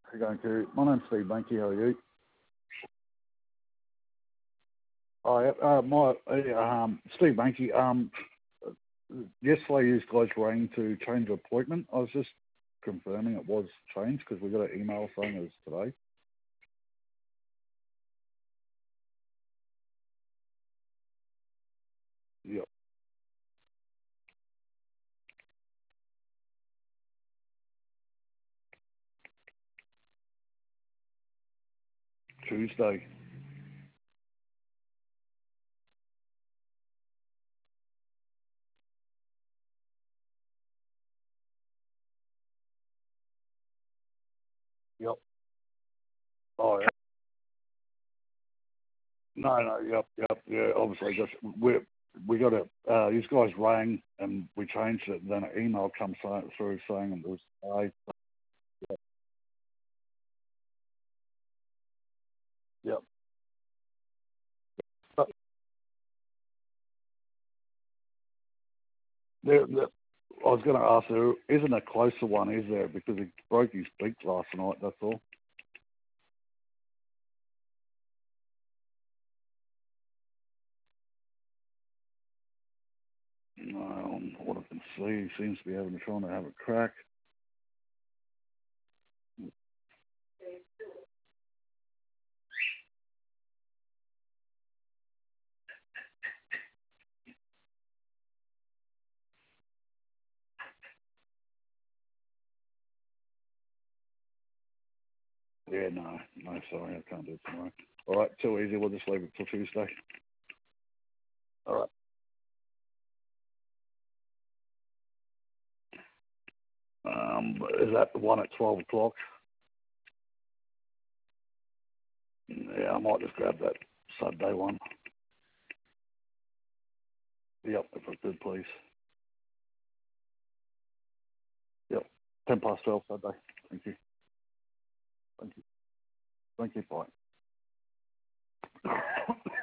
How you going, Kerry? My name's Steve Banky. How are you? Steve Banky. Yesterday you guys rang to change the appointment. I was just confirming it was changed because we got an email saying it was today. Yep, Tuesday. Yep. Oh, yeah. No, yep, yeah. Obviously, just we got it. These guys rang and we changed it. And then an email comes through saying it was today. Yep. But I was going to ask, there isn't a closer one, is there? Because he broke his beak last night. That's all. What I can see, he seems to be trying to have a crack. Yeah, no, sorry, I can't do it tomorrow. All right, too easy. We'll just leave it till Tuesday. All right. Is that the one at 12 o'clock? Yeah, I might just grab that Saturday one. Yep, if I could, please. Yep, 10 past 12 Saturday. Thank you. Thank you. Thank you. Bye.